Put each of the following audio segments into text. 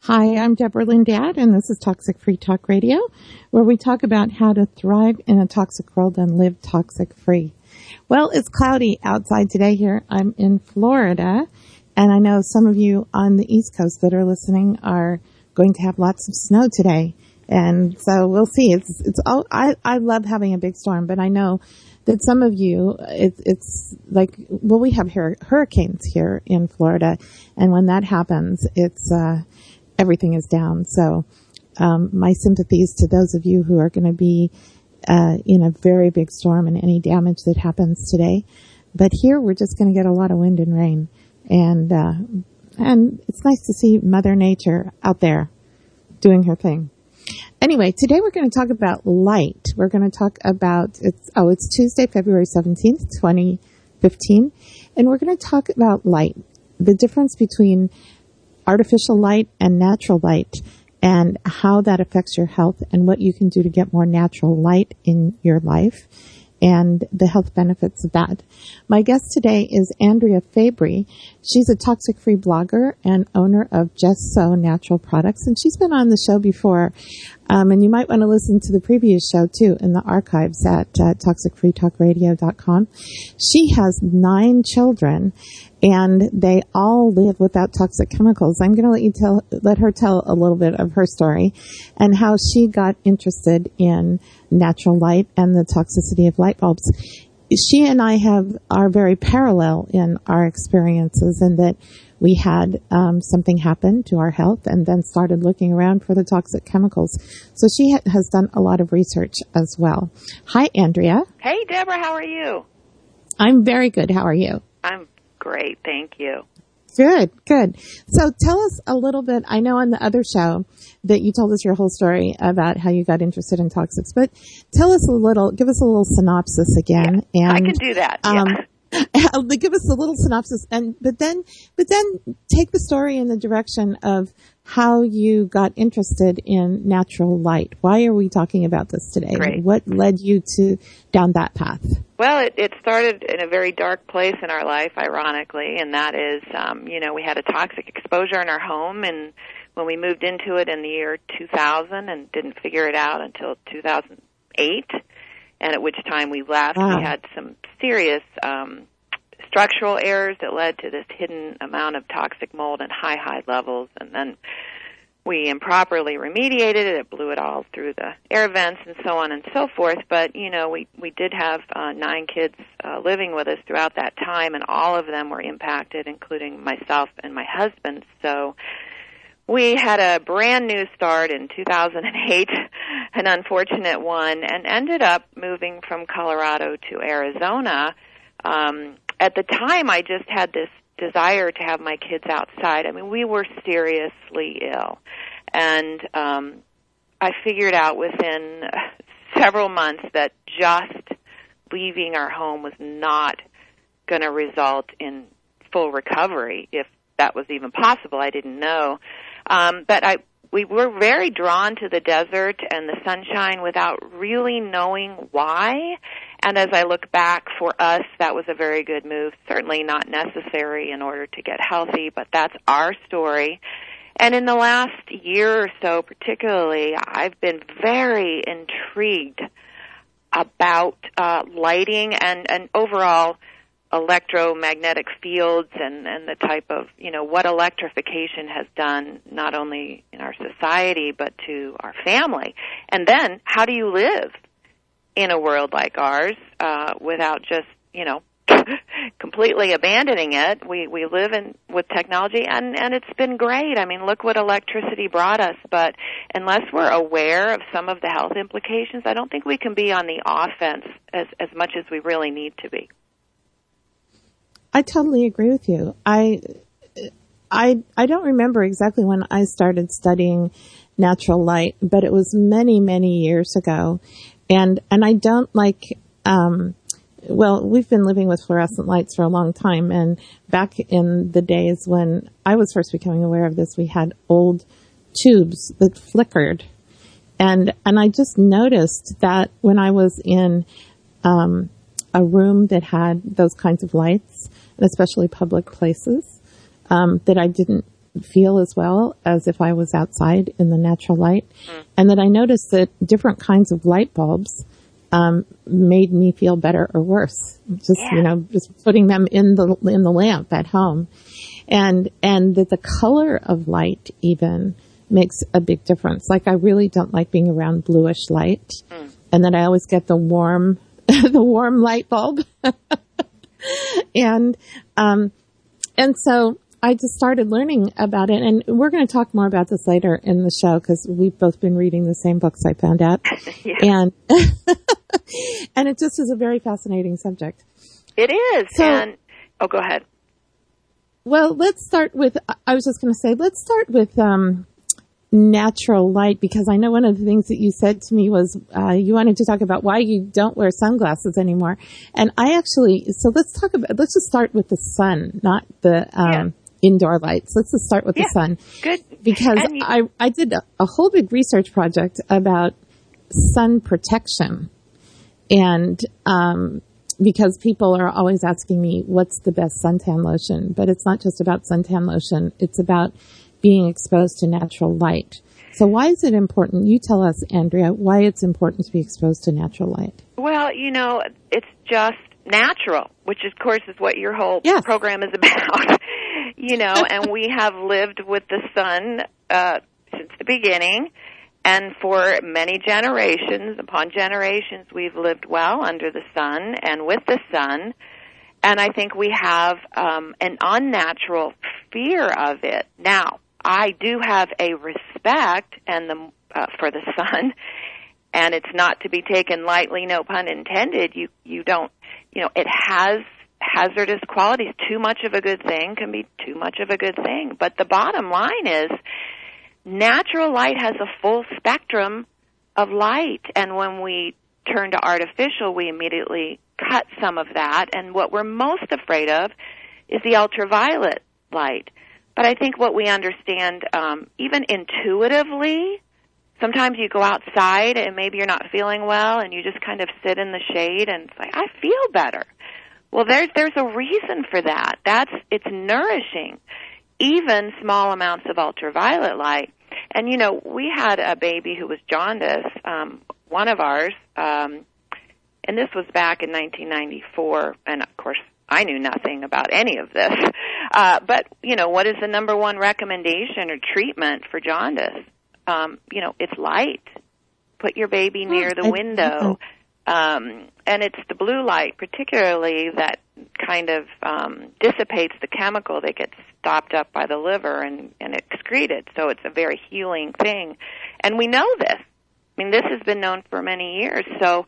Hi, I'm Deborah Lindad, and this is Toxic Free Talk Radio, where we talk about how to thrive in a toxic world and live toxic free. Well, it's cloudy outside today here. I'm in Florida, and I know some of you on the East Coast that are listening are going to have lots of snow today. And so we'll see. I love having a big storm, but I know that some of you, it's like, well, we have hurricanes here in Florida, and when that happens, everything is down. So, my sympathies to those of you who are going to be, in a very big storm and any damage that happens today. But here we're just going to get a lot of wind and rain. And it's nice to see Mother Nature out there doing her thing. Anyway, today we're going to talk about light. We're going to talk about, it's Tuesday, February 17th, 2015. And we're going to talk about light, the difference between artificial light and natural light, and how that affects your health and what you can do to get more natural light in your life and the health benefits of that. My guest today is Andrea Fabry. She's a toxic-free blogger and owner of Just So Natural Products, and she's been on the show before. And you might want to listen to the previous show, too, in the archives at toxicfreetalkradio.com. She has 9 children, and they all live without toxic chemicals. I'm going to let her tell a little bit of her story and how she got interested in natural light and the toxicity of light bulbs. She and I are very parallel in our experiences, in that we had something happen to our health and then started looking around for the toxic chemicals. So she has done a lot of research as well. Hi, Andrea. Hey, Deborah. How are you? I'm very good. How are you? I'm great. Thank you. Good. So tell us a little bit. I know on the other show that you told us your whole story about how you got interested in toxics, but give us a little synopsis again. Yeah, and I can do that. Give us a little synopsis, but then take the story in the direction of how you got interested in natural light. Why are we talking about this today? Great. What led you down that path? Well, it started in a very dark place in our life, ironically, and that is, we had a toxic exposure in our home, and when we moved into it in the year 2000 and didn't figure it out until 2008, and at which time we left, we had some serious structural errors that led to this hidden amount of toxic mold and high levels, and then we improperly remediated it. It blew it all through the air vents and so on and so forth. But, we did have 9 kids living with us throughout that time, and all of them were impacted, including myself and my husband. So we had a brand new start in 2008, an unfortunate one, and ended up moving from Colorado to Arizona. At the time, I just had this desire to have my kids outside. I mean, we were seriously ill. And I figured out within several months that just leaving our home was not going to result in full recovery, if that was even possible. I didn't know. But we were very drawn to the desert and the sunshine without really knowing why. And as I look back, for us, that was a very good move. Certainly not necessary in order to get healthy, but that's our story. And in the last year or so, particularly, I've been very intrigued about lighting and overall electromagnetic fields and the type of, what electrification has done not only in our society but to our family. And then, how do you live in a world like ours without just, completely abandoning it? We live with technology, and it's been great. I mean, look what electricity brought us. But unless we're aware of some of the health implications, I don't think we can be on the offense as much as we really need to be. I totally agree with you. I don't remember exactly when I started studying natural light, but it was many, many years ago. And I don't like, we've been living with fluorescent lights for a long time. And back in the days when I was first becoming aware of this, we had old tubes that flickered. And I just noticed that when I was in, a room that had those kinds of lights, and especially public places, that I didn't feel as well as if I was outside in the natural light. And that I noticed that different kinds of light bulbs made me feel better or worse. Just putting them in the lamp at home. And that the color of light even makes a big difference. Like, I really don't like being around bluish light. And then I always get the warm light bulb. And so I just started learning about it, and we're going to talk more about this later in the show because we've both been reading the same books, I found out. And and it just is a very fascinating subject. It is. So, go ahead. Well, let's start with natural light, because I know one of the things that you said to me was you wanted to talk about why you don't wear sunglasses anymore. And let's just start with the sun, not the indoor lights. Let's just start with the sun. Good. Because I did a whole big research project about sun protection. And because people are always asking me, what's the best suntan lotion? But it's not just about suntan lotion. It's about being exposed to natural light. So why is it important? You tell us, Andrea, why it's important to be exposed to natural light. Well, it's just natural, which of course is what your whole program is about. And we have lived with the sun since the beginning, and for many generations upon generations, we've lived well under the sun and with the sun. And I think we have an unnatural fear of it. Now, I do have a respect for the sun, and it's not to be taken lightly, no pun intended. You don't, it has hazardous qualities. Too much of a good thing can be too much of a good thing. But the bottom line is, natural light has a full spectrum of light, and when we turn to artificial, we immediately cut some of that, and what we're most afraid of is the ultraviolet light. But I think what we understand, even intuitively, sometimes you go outside and maybe you're not feeling well and you just kind of sit in the shade and it's like, I feel better. Well, there's a reason for that. It's nourishing, even small amounts of ultraviolet light. And, we had a baby who was jaundiced, one of ours, and this was back in 1994, and of course, I knew nothing about any of this. But, what is the number one recommendation or treatment for jaundice? It's light. Put your baby near the window. And it's the blue light particularly that kind of dissipates the chemical that gets stopped up by the liver and excreted. So it's a very healing thing. And we know this. I mean, this has been known for many years. So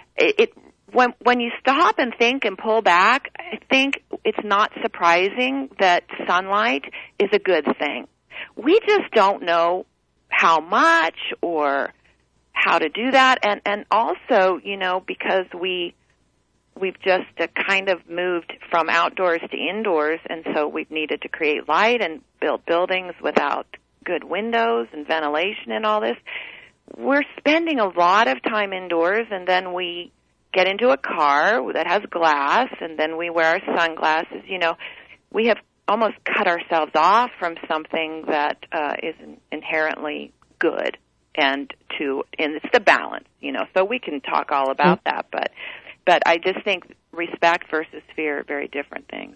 when you stop and think and pull back, I think it's not surprising that sunlight is a good thing. We just don't know how much or how to do that, and also, because we've just kind of moved from outdoors to indoors, and so we've needed to create light and build buildings without good windows and ventilation and all this. We're spending a lot of time indoors, and then we get into a car that has glass, and then we wear our sunglasses. We have almost cut ourselves off from something that is inherently good. And it's the balance, so we can talk all about that, but I just think respect versus fear are very different things.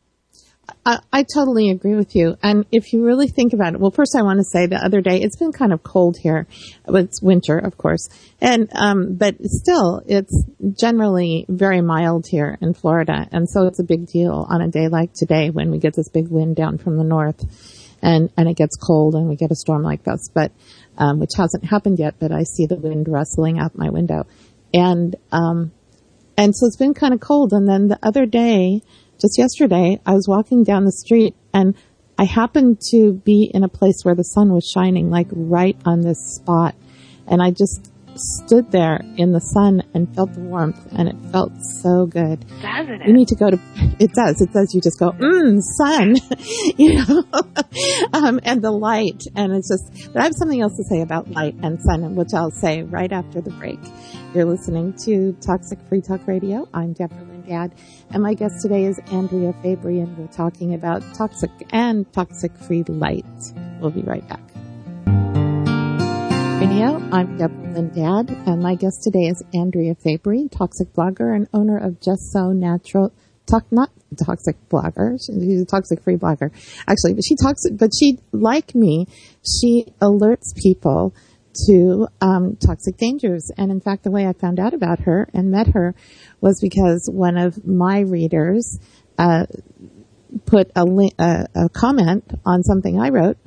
I totally agree with you. And if you really think about it, well, first I want to say the other day, it's been kind of cold here. It's winter, of course. And, but still, it's generally very mild here in Florida. And so it's a big deal on a day like today when we get this big wind down from the north and it gets cold and we get a storm like this, but, which hasn't happened yet, but I see the wind rustling out my window. And so it's been kind of cold. And then the other day, just yesterday, I was walking down the street and I happened to be in a place where the sun was shining, like right on this spot. And I just stood there in the sun and felt the warmth, and it felt so good. Doesn't it? You need to go to, it does. You just go, sun, and the light. And it's just, but I have something else to say about light and sun, which I'll say right after the break. You're listening to Toxic Free Talk Radio. I'm Deborah Linder. Dad. And my guest today is Andrea Fabry, and we're talking about toxic and toxic-free light. We'll be right back. Radio, I'm Deborah Lynn Dad, and my guest today is Andrea Fabry, toxic blogger and owner of Just So Natural. Not toxic blogger. She's a toxic-free blogger, actually. But she, like me, she alerts people to toxic dangers. And in fact, the way I found out about her and met her was because one of my readers put a comment on something I wrote.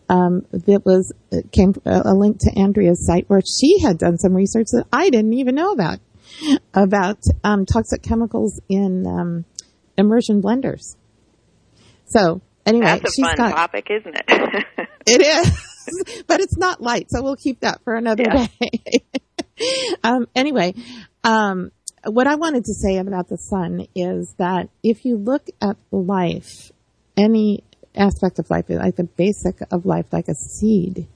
Came a link to Andrea's site where she had done some research that I didn't even know about toxic chemicals in immersion blenders. So anyway, that's a fun topic, isn't it? It is, but it's not light, so we'll keep that for another day. Anyway, what I wanted to say about the sun is that if you look at life, any aspect of life, like the basic of life, like a seed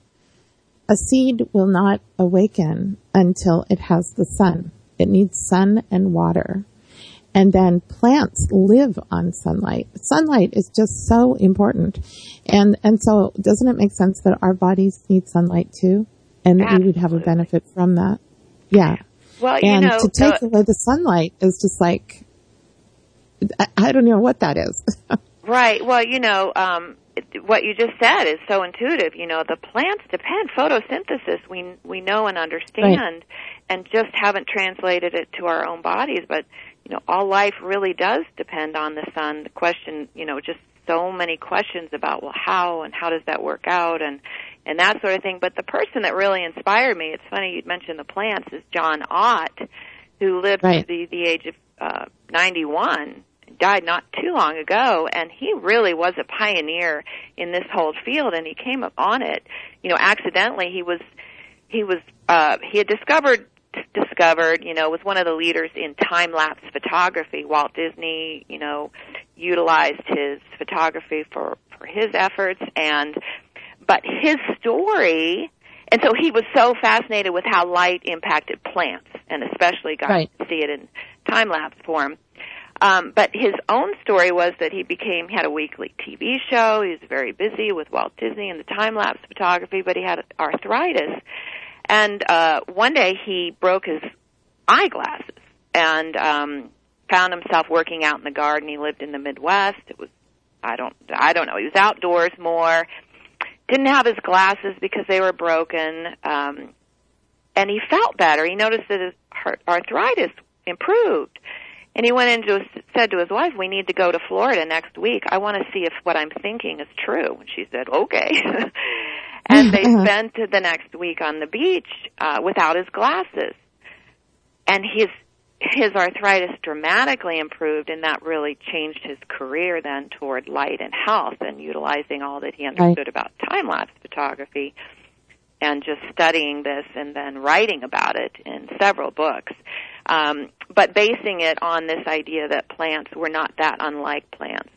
will not awaken until it has the sun. It needs sun and water. And then plants live on sunlight. Sunlight is just so important. And so doesn't it make sense that our bodies need sunlight too? And that we would have a benefit from that? Yeah. Well, and to take away the sunlight is just like, I don't know what that is. Right. Well, what you just said is so intuitive. The plants depend, photosynthesis, we know and understand, right, and just haven't translated it to our own bodies. But, all life really does depend on the sun. The question, just so many questions about, well, how does that work out and that sort of thing. But the person that really inspired me, it's funny you'd mentioned the plants, is John Ott, who lived to the age of 91. Died not too long ago, and he really was a pioneer in this whole field, and he came up on it, accidentally. He had discovered, was one of the leaders in time-lapse photography. Walt Disney, utilized his photography for his efforts, but his story, and so he was so fascinated with how light impacted plants, and especially got to see it in time-lapse form. But his own story was that he had a weekly TV show. He was very busy with Walt Disney and the time-lapse photography, but he had arthritis. And one day he broke his eyeglasses and found himself working out in the garden. He lived in the Midwest. It was, I don't know, he was outdoors more. Didn't have his glasses because they were broken. And he felt better. He noticed that his arthritis improved. And he went said to his wife, "We need to go to Florida next week. I want to see if what I'm thinking is true." And she said, "Okay." And they spent the next week on the beach without his glasses. And his arthritis dramatically improved, and that really changed his career then toward light and health and utilizing all that he understood about time-lapse photography and just studying this and then writing about it in several books. But basing it on this idea that plants were not that unlike plants.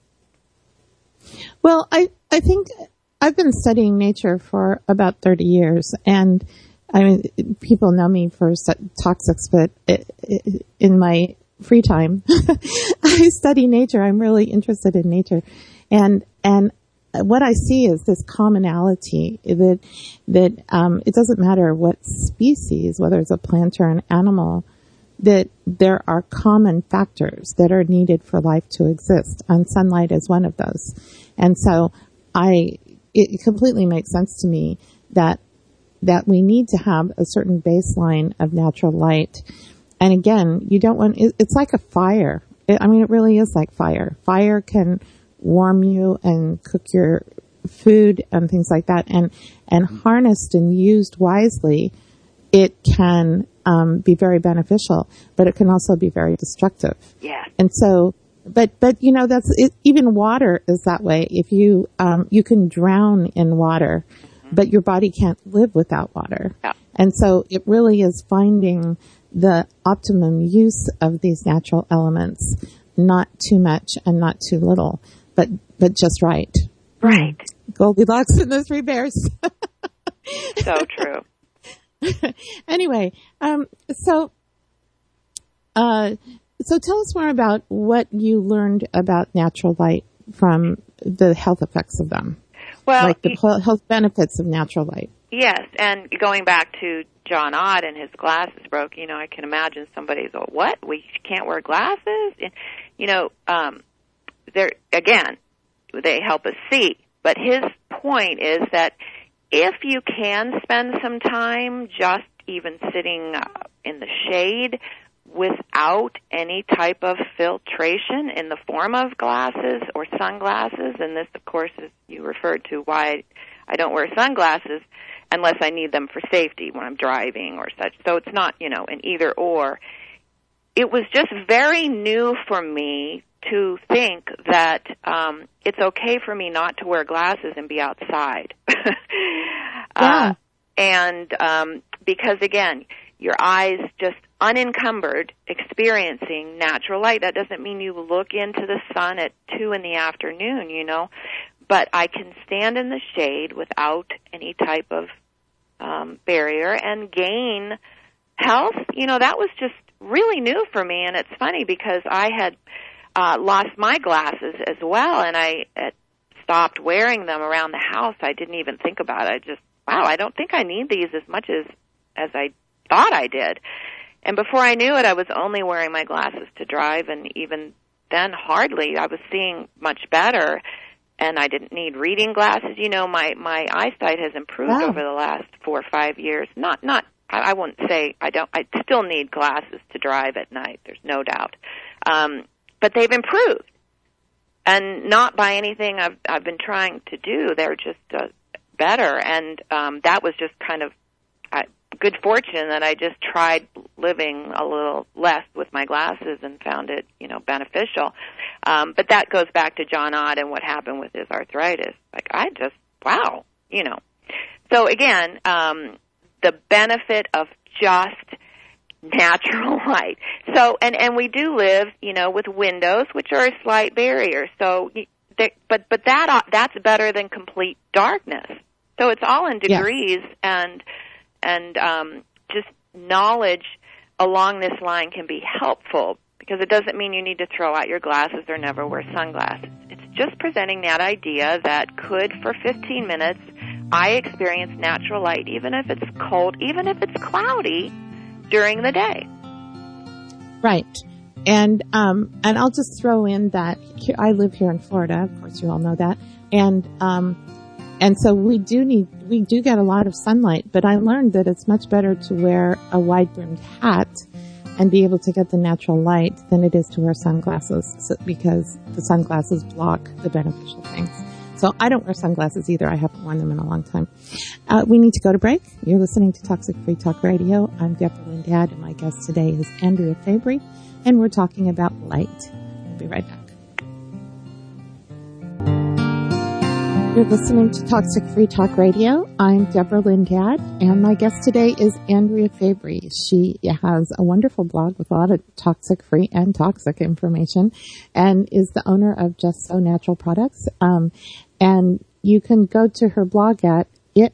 Well, I think I've been studying nature for about 30 years, and I mean, people know me for toxics, but in my free time, I study nature. I'm really interested in nature, and what I see is this commonality that it doesn't matter what species, whether it's a plant or an animal, that there are common factors that are needed for life to exist, and sunlight is one of those. And so it completely makes sense to me that we need to have a certain baseline of natural light. And again, it's like a fire. It really is like fire. Fire can warm you and cook your food and things like that. And harnessed and used wisely, it can be very beneficial, but it can also be very destructive. Yeah. And so, but that's it. Even water is that way. If you can drown in water, but your body can't live without water. Yeah. And so it really is finding the optimum use of these natural elements, not too much and not too little, but just right. Right. Goldilocks and the Three Bears. So true. Anyway, so So tell us more about what you learned about natural light from the health effects of them. Well, like the health benefits of natural light. Yes, and going back to John Ott and his glasses broke, I can imagine somebody's, what? We can't wear glasses? And, they help us see. But his point is that if you can spend some time just even sitting in the shade without any type of filtration in the form of glasses or sunglasses, and this, of course, is you referred to why I don't wear sunglasses unless I need them for safety when I'm driving or such. So it's not, an either or. It was just very new for me to think that it's okay for me not to wear glasses and be outside. Yeah. Because, again, your eyes just unencumbered experiencing natural light. That doesn't mean you look into the sun at 2 in the afternoon, but I can stand in the shade without any type of barrier and gain health. That was just really new for me, and it's funny because I had lost my glasses as well, and I had stopped wearing them around the house. I didn't even think about it. I don't think I need these as much as I thought I did. And before I knew it, I was only wearing my glasses to drive, and even then, hardly. I was seeing much better, and I didn't need reading glasses. My eyesight has improved over the last 4 or 5 years. I wouldn't say I don't. I still need glasses to drive at night. There's no doubt, but they've improved, and not by anything I've been trying to do. They're just better, and that was just kind of good fortune that I just tried living a little less with my glasses and found it, beneficial. But that goes back to John Ott and what happened with his arthritis. Wow. So again, the benefit of just natural light. So, and we do live, with windows, which are a slight barrier. So, but that's better than complete darkness. So it's all in degrees, and just knowledge along this line can be helpful, because it doesn't mean you need to throw out your glasses or never wear sunglasses. It's just presenting that idea that could, for 15 minutes, I experience natural light, even if it's cold, even if it's cloudy during the day. Right. And I'll just throw in that I live here in Florida. Of course, you all know that. And so we do get a lot of sunlight, but I learned that it's much better to wear a wide-brimmed hat and be able to get the natural light than it is to wear sunglasses, because the sunglasses block the beneficial things. So I don't wear sunglasses either. I haven't worn them in a long time. We need to go to break. You're listening to Toxic Free Talk Radio. I'm Deborah Lynn Dad, and my guest today is Andrea Fabry, and we're talking about light. We'll be right back. You're listening to Toxic Free Talk Radio. I'm Deborah Lynn Dad, and my guest today is Andrea Fabry. She has a wonderful blog with a lot of toxic-free and toxic information, and is the owner of Just So Natural Products. And you can go to her blog at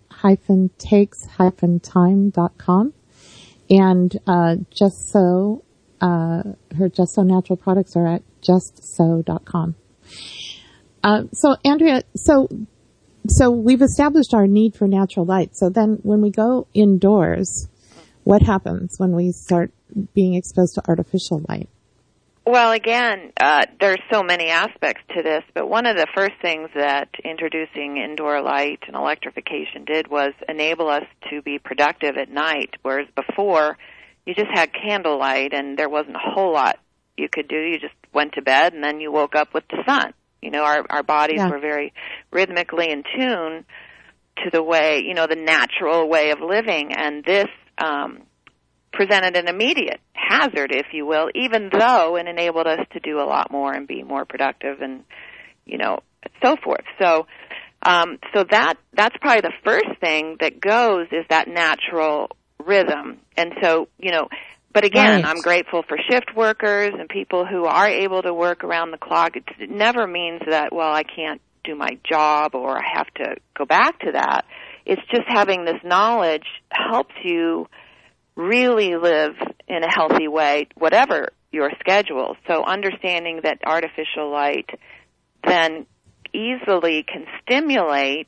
it-takes-time.com, and her Just So Natural Products are at justso.com. So Andrea, so we've established our need for natural light. So then when we go indoors, what happens when we start being exposed to artificial light? Well, again, there's so many aspects to this, but one of the first things that introducing indoor light and electrification did was enable us to be productive at night, whereas before you just had candlelight and there wasn't a whole lot you could do. You just went to bed and then you woke up with the sun. Our bodies were very rhythmically in tune to the way, the natural way of living, and this presented an immediate hazard, if you will, even though it enabled us to do a lot more and be more productive and, so forth. So that's probably the first thing that goes is that natural rhythm. And so, but again, I'm grateful for shift workers and people who are able to work around the clock. It never means that, I can't do my job or I have to go back to that. It's just having this knowledge helps you really live in a healthy way, whatever your schedule. So understanding that artificial light then easily can stimulate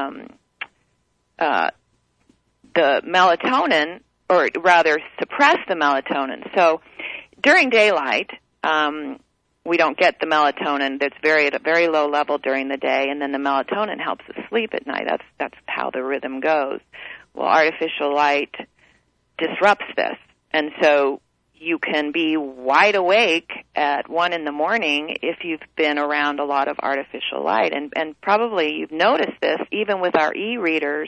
the melatonin, or rather suppress the melatonin. So during daylight, we don't get the melatonin. That's at a very low level during the day, and then the melatonin helps us sleep at night. That's how the rhythm goes. Well, artificial light disrupts this, and so you can be wide awake at 1 a.m. if you've been around a lot of artificial light, and probably you've noticed this even with our e-readers.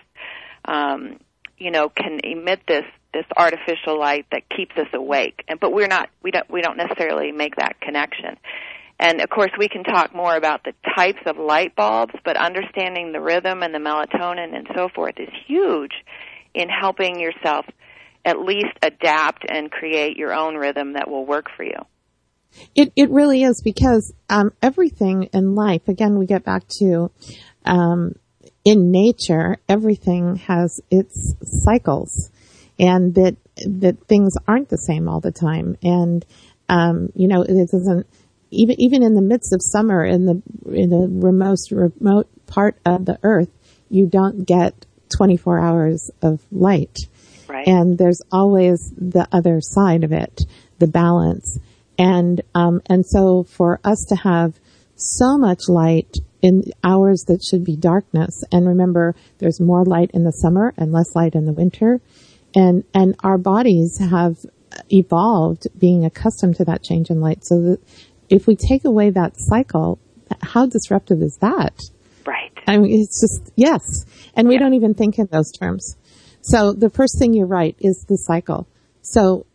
Can emit this artificial light that keeps us awake, but we don't necessarily make that connection. And of course, we can talk more about the types of light bulbs, but understanding the rhythm and the melatonin and so forth is huge in helping yourself at least adapt and create your own rhythm that will work for you. It really is, because everything in life, again, we get back to in nature, everything has its cycles, and that things aren't the same all the time. And it doesn't, even in the midst of summer, in the most remote part of the earth, you don't get 24 hours of light. Right. And there's always the other side of it, the balance. And so for us to have so much light in hours that should be darkness, and remember, there's more light in the summer and less light in the winter, and our bodies have evolved being accustomed to that change in light. So that if we take away that cycle, how disruptive is that? Right. I mean, it's just, yes. And we don't even think in those terms. So the first thing, you're right, is the cycle. So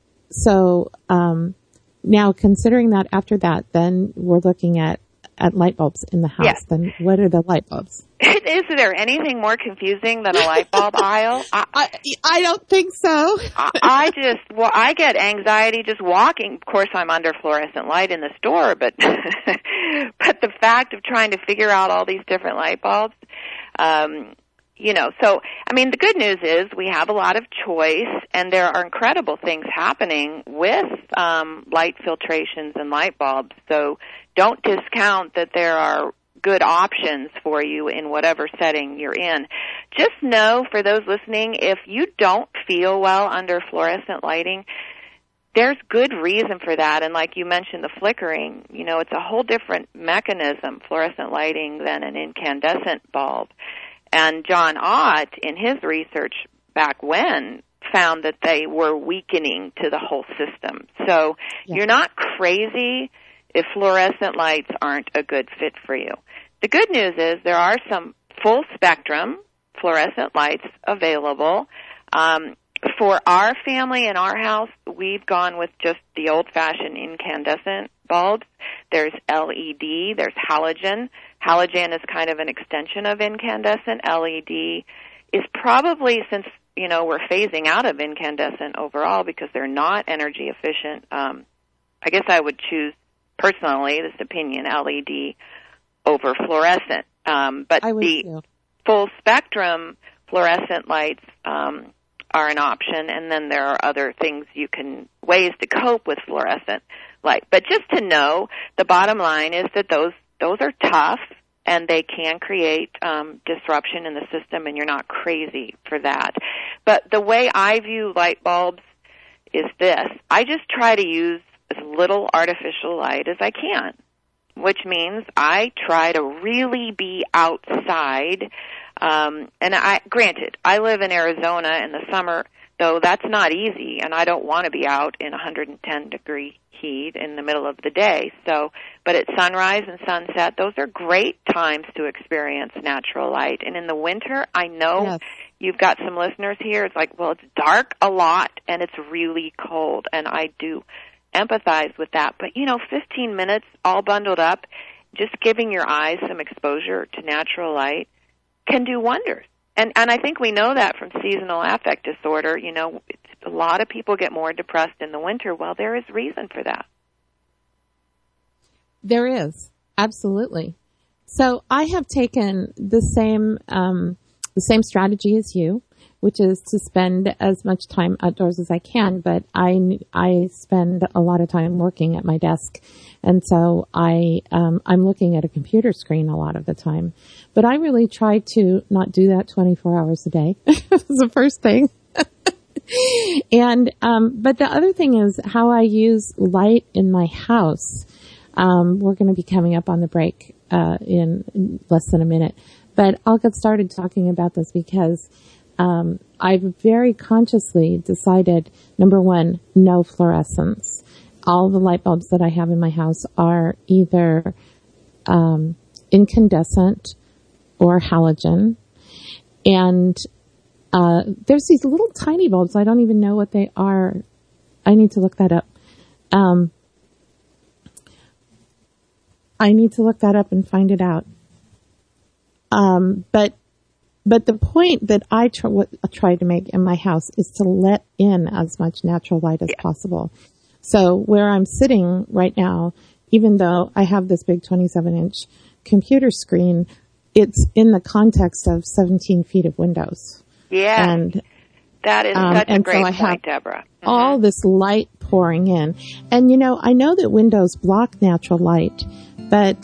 now considering that, after that, then we're looking at light bulbs in the house. Yes. Then what are the light bulbs? Is there anything more confusing than a light bulb aisle? I don't think so. I get anxiety just walking. Of course, I'm under fluorescent light in the store, but but the fact of trying to figure out all these different light bulbs, so, I mean, the good news is we have a lot of choice, and there are incredible things happening with light filtrations and light bulbs. So don't discount that there are good options for you in whatever setting you're in. Just know, for those listening, if you don't feel well under fluorescent lighting, there's good reason for that. And like you mentioned, the flickering, it's a whole different mechanism, fluorescent lighting, than an incandescent bulb. And John Ott, in his research back when, found that they were weakening to the whole system. So You're not crazy if fluorescent lights aren't a good fit for you. The good news is there are some full spectrum fluorescent lights available. For our family in our house, we've gone with just the old-fashioned incandescent bulbs. There's LED, there's halogen. Halogen is kind of an extension of incandescent. LED is probably, since, we're phasing out of incandescent overall because they're not energy efficient, I guess I would choose, personally, this opinion, LED over fluorescent. But the full spectrum fluorescent lights are an option, and then there are other ways to cope with fluorescent light. But just to know, the bottom line is that those are tough, and they can create disruption in the system, and you're not crazy for that. But the way I view light bulbs is this. I just try to use as little artificial light as I can, which means I try to really be outside. Granted, I live in Arizona in the summer, though that's not easy, and I don't want to be out in 110-degree heat in the middle of the day. But at sunrise and sunset, those are great times to experience natural light. And in the winter, I know you've got some listeners here. It's like, well, it's dark a lot, and it's really cold, and I do empathize with that. But, 15 minutes all bundled up, just giving your eyes some exposure to natural light can do wonders. And I think we know that from seasonal affect disorder. A lot of people get more depressed in the winter. Well, there is reason for that. There is. Absolutely. So I have taken the same strategy as you, which is to spend as much time outdoors as I can. But I spend a lot of time working at my desk, and so I'm looking at a computer screen a lot of the time. But I really try to not do that 24 hours a day. That's the first thing. And but the other thing is how I use light in my house. We're going to be coming up on the break in less than a minute, but I'll get started talking about this because I've very consciously decided, number one, no fluorescence. All the light bulbs that I have in my house are either incandescent or halogen, and there's these little tiny bulbs. I don't even know what they are. I need to look that up. I need to look that up and find it out. But the point that I try to make in my house is to let in as much natural light as possible. So where I'm sitting right now, even though I have this big 27-inch computer screen, it's in the context of 17 feet of windows. Yeah, and that is such a great point, Deborah. Mm-hmm. All this light pouring in. And, I know that windows block natural light, but,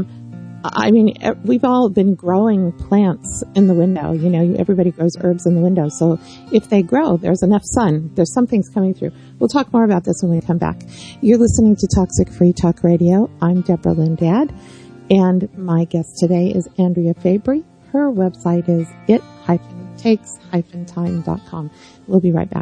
we've all been growing plants in the window. Everybody grows herbs in the window. So if they grow, there's enough sun. There's some things coming through. We'll talk more about this when we come back. You're listening to Toxic Free Talk Radio. I'm Deborah Lindad, and my guest today is Andrea Fabry. Her website is it-takes-time.com. We'll be right back.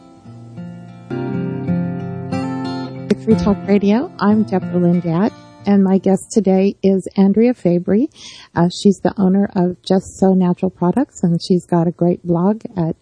Free Talk Radio. I'm Deborah Lindad, and my guest today is Andrea Fabry. She's the owner of Just So Natural Products, and she's got a great blog at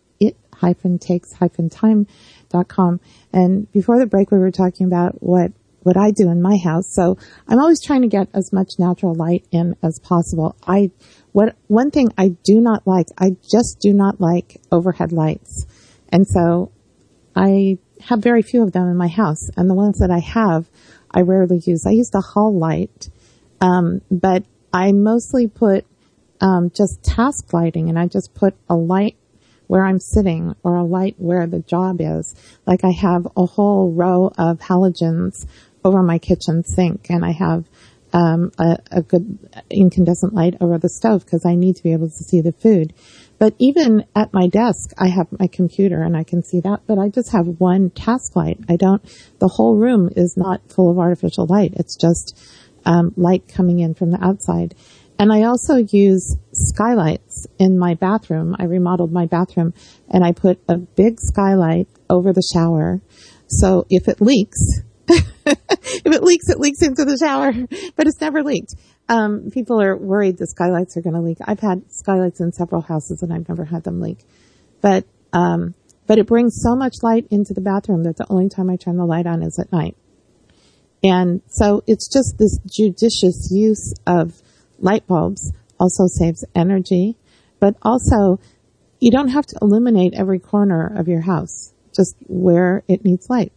it-takes-time.com. And before the break, we were talking about what I do in my house. So I'm always trying to get as much natural light in as possible. One thing I do not like, I just do not like overhead lights. And so I have very few of them in my house. And the ones that I have, I rarely use. I use the hall light. But I mostly put, just task lighting, and I just put a light where I'm sitting or a light where the job is. Like I have a whole row of halogens over my kitchen sink, and I have a good incandescent light over the stove because I need to be able to see the food. But even at my desk, I have my computer and I can see that, but I just have one task light. The whole room is not full of artificial light. It's just light coming in from the outside. And I also use skylights in my bathroom. I remodeled my bathroom and I put a big skylight over the shower. So if it leaks, it leaks into the shower, but it's never leaked. People are worried the skylights are going to leak. I've had skylights in several houses and I've never had them leak. But it brings so much light into the bathroom that the only time I turn the light on is at night. And so it's just this judicious use of light bulbs. Also saves energy, but also you don't have to illuminate every corner of your house, just where it needs light.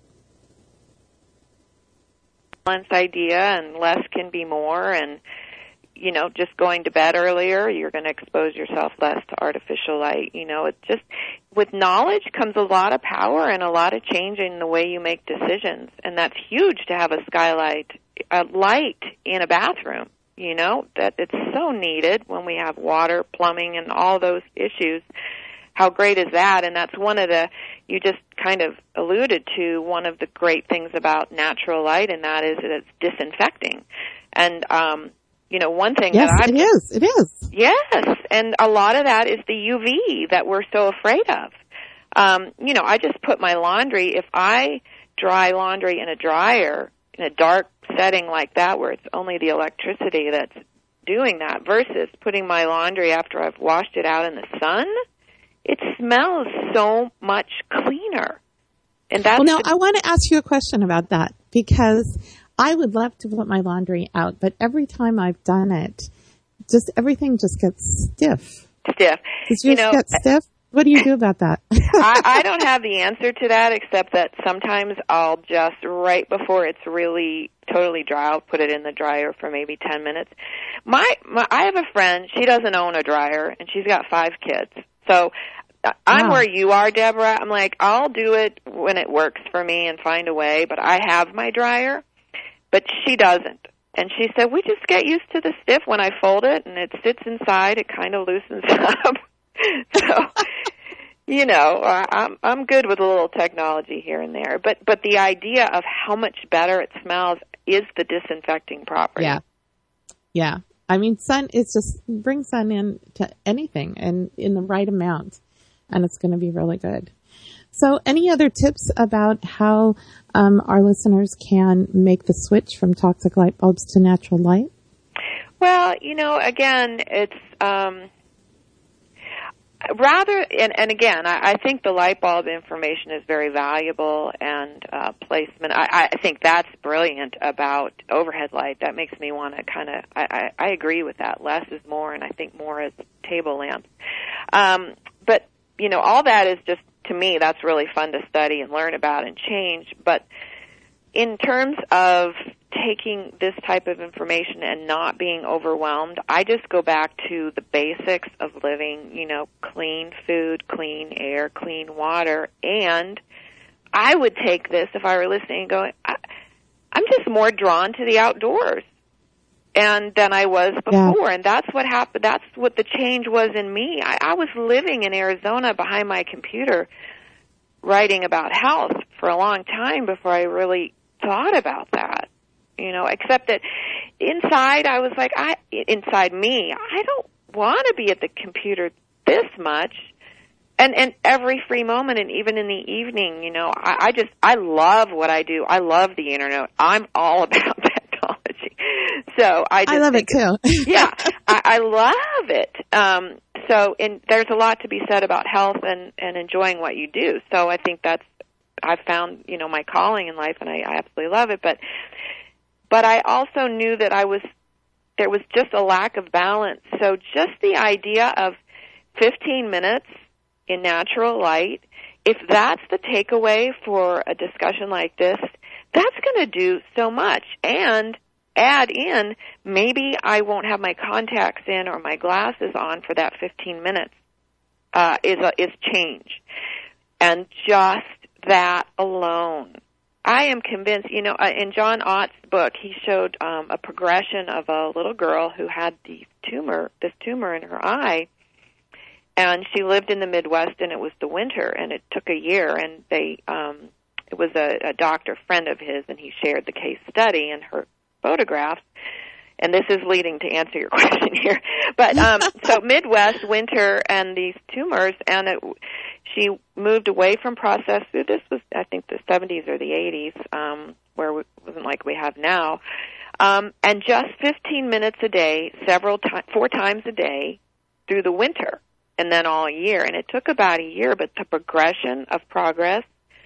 Idea, and less can be more, and just going to bed earlier, you're going to expose yourself less to artificial light. It's just, with knowledge comes a lot of power and a lot of change in the way you make decisions, and that's huge to have a skylight, a light in a bathroom. That it's so needed when we have water, plumbing, and all those issues. How great is that? And that's one of you just kind of alluded to one of the great things about natural light, and that is that it's disinfecting. And, one thing yes, that it is. Yes, and a lot of that is the UV that we're so afraid of. I just put my laundry, if I dry laundry in a dryer in a dark setting like that where it's only the electricity that's doing that versus putting my laundry after I've washed it out in the sun, it smells so much cleaner. And that's well, now I want to ask you a question about that because I would love to put my laundry out, but every time I've done it, everything just gets stiff. Stiff. Does yours get stiff? What do you do about that? I don't have the answer to that, except that sometimes I'll just, right before it's really totally dry, I'll put it in the dryer for maybe 10 minutes. I have a friend, she doesn't own a dryer, and she's got 5 kids. So I'm where you are, Deborah. I'm like, I'll do it when it works for me and find a way, but I have my dryer, but she doesn't. And she said, we just get used to the stiff. When I fold it and it sits inside, it kind of loosens up. So, you know, I'm good with a little technology here and there. But the idea of how much better it smells is the disinfecting property. Yeah. Yeah. I mean, sun, it's just bring sun in to anything and in the right amount, and it's going to be really good. So any other tips about how our listeners can make the switch from toxic light bulbs to natural light? Well, you know, again, it's rather, and again, I think the light bulb information is very valuable, and placement. I think that's brilliant about overhead light. That makes me want to kind of, I agree with that. Less is more, and I think more is table lamps. But, you know, all that is just, to me, that's really fun to study and learn about and change. But in terms of taking this type of information and not being overwhelmed, I just go back to the basics of living, you know, clean food, clean air, clean water. And I would take this, if I were listening, and going, I'm just more drawn to the outdoors than I was before. Yeah. And that's what happened. That's what the change was in me. I was living in Arizona behind my computer writing about health for a long time before I really thought about that. You know, except that inside I was like, inside me, I don't want to be at the computer this much. And every free moment, and even in the evening, you know, I love what I do. I love the internet. I'm all about technology. So I love it too. Yeah, I love it. And there's a lot to be said about health and enjoying what you do. So I think I've found, you know, my calling in life, and I absolutely love it. But I also knew that there was just a lack of balance. So just the idea of 15 minutes in natural light, if that's the takeaway for a discussion like this, that's going to do so much. And add in, maybe I won't have my contacts in or my glasses on for that 15 minutes, is change. And just that alone, I am convinced, you know, in John Ott's book, he showed a progression of a little girl who had this tumor in her eye, and she lived in the Midwest, and it was the winter, and it took a year, and it was a doctor friend of his, and he shared the case study and her photographs, and this is leading to answer your question here. But so Midwest, winter, and these tumors, and she moved away from processed food. This was, I think, the 70s or the 80s, where it wasn't like we have now. And just 15 minutes a day, 4 times a day through the winter, and then all year. And it took about a year, but the progression of progress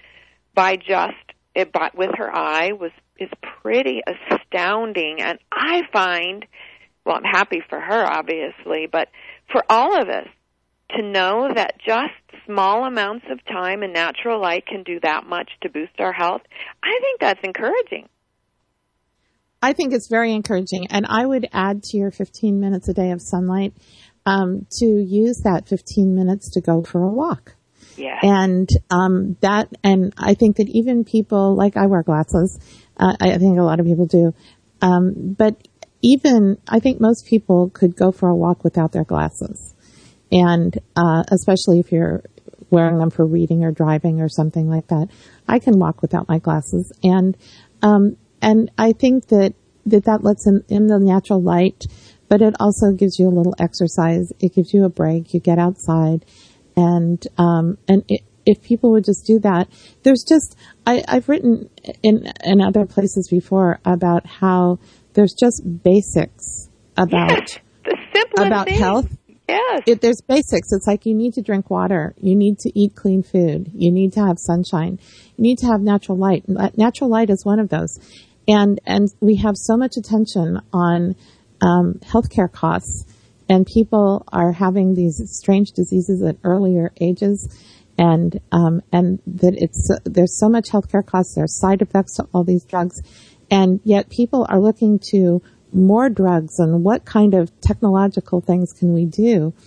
with her eye is pretty astounding. And I find, well, I'm happy for her, obviously, but for all of us to know that just small amounts of time in natural light can do that much to boost our health, I think that's encouraging. I think it's very encouraging. And I would add to your 15 minutes a day of sunlight to use that 15 minutes to go for a walk. Yeah. And and I think that even people, like I wear glasses, I think a lot of people do, but even I think most people could go for a walk without their glasses. And especially if you're wearing them for reading or driving or something like that, I can walk without my glasses. And I think that lets in the natural light, but it also gives you a little exercise. It gives you a break. You get outside, and if people would just do that, there's just I've written in other places before about how there's just basics about health. Yes. There's basics. It's like you need to drink water. You need to eat clean food. You need to have sunshine. You need to have natural light. Natural light is one of those. And we have so much attention on healthcare costs, and people are having these strange diseases at earlier ages, and that there's so much healthcare costs. There's side effects to all these drugs, and yet people are looking to more drugs and what kind of technological things can we do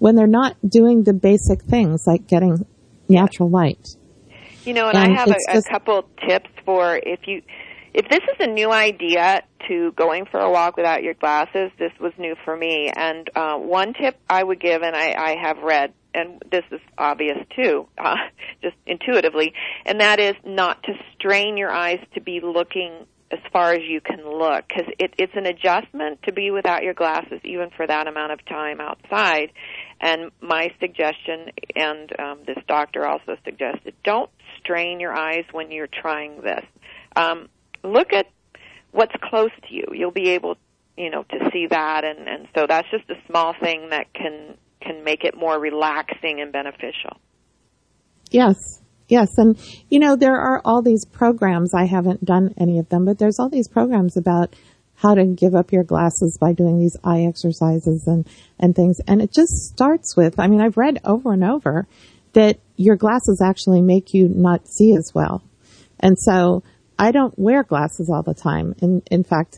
when they're not doing the basic things like getting natural light. And I have a couple tips for if this is a new idea to going for a walk without your glasses. This was new for me. And one tip I would give, and I have read, and this is obvious too, just intuitively, and that is not to strain your eyes to be looking as far as you can look, because it's an adjustment to be without your glasses even for that amount of time outside. And my suggestion, and this doctor also suggested, don't strain your eyes when you're trying this. Look at what's close to you. You'll be able, to see that, and so that's just a small thing that can make it more relaxing and beneficial. Yes. And, there are all these programs. I haven't done any of them, but there's all these programs about how to give up your glasses by doing these eye exercises and things. And it just starts with, I've read over and over that your glasses actually make you not see as well. And so I don't wear glasses all the time. In fact,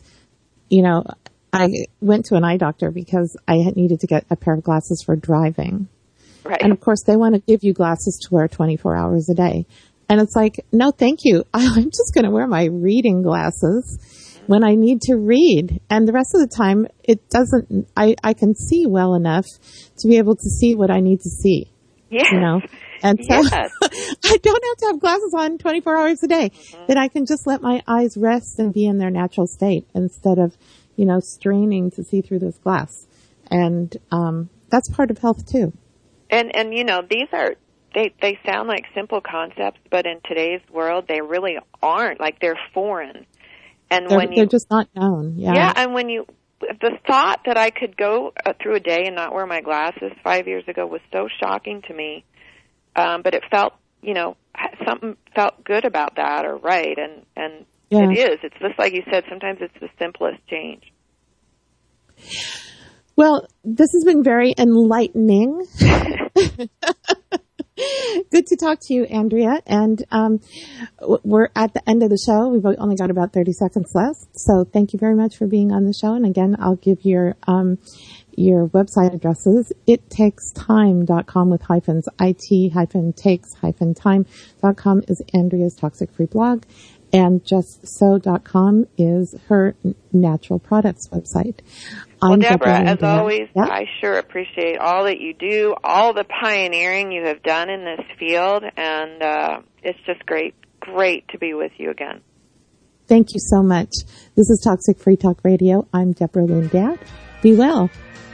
I went to an eye doctor because I had needed to get a pair of glasses for driving. Right. And of course, they want to give you glasses to wear 24 hours a day. And it's like, no, thank you. I'm just going to wear my reading glasses when I need to read. And the rest of the time, I can see well enough to be able to see what I need to see. Yes. And so yes. I don't have to have glasses on 24 hours a day. That I can just let my eyes rest and be in their natural state instead of, straining to see through this glass. And that's part of health too. And these are, they sound like simple concepts, but in today's world, they really aren't. Like, they're foreign. And they're just not known. Yeah. Yeah, and the thought that I could go through a day and not wear my glasses 5 years ago was so shocking to me. But it felt, something felt good about that or right. And yeah. It is. It's just like you said, sometimes it's the simplest change. Well, this has been very enlightening. Good to talk to you, Andrea. And we're at the end of the show. We've only got about 30 seconds left. So thank you very much for being on the show. And again, I'll give your website addresses. ittakestime.com with hyphens. it-takes-time.com is Andrea's Toxic Free blog. And justso.com is her natural products website. Well, Deborah, as always, yeah. I sure appreciate all that you do, all the pioneering you have done in this field, and it's just great to be with you again. Thank you so much. This is Toxic Free Talk Radio. I'm Deborah Lynn Dad. Be well.